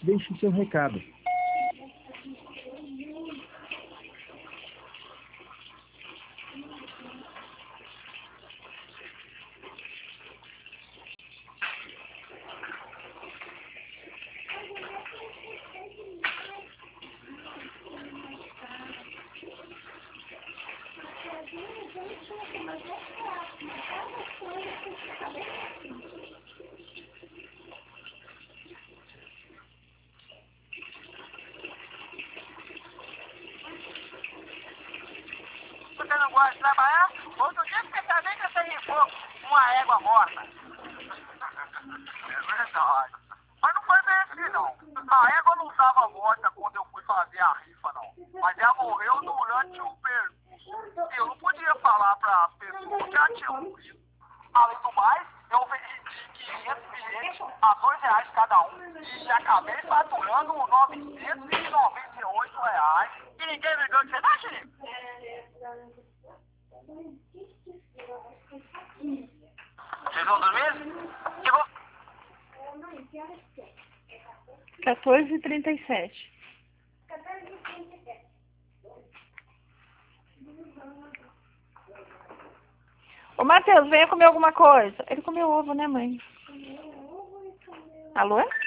Deixe seu recado. Você não gosta de trabalhar? Outro dia você também que você limpou uma égua morta. É verdade. Mas não foi bem assim, não. A égua não estava morta quando eu fui fazer a rifa, não. Mas ela morreu durante o percurso. Eu não podia falar para as pessoas que ela tinha morrido. Além do mais, eu vendi 500 bilhetes a R$ 2 cada um e acabei faturando R$ 998. E ninguém me deu de você, Chico? Vocês vão dormir? Eu vou... 14h37. Ô, Matheus, venha comer alguma coisa. Ele comeu ovo, né, mãe? Alô?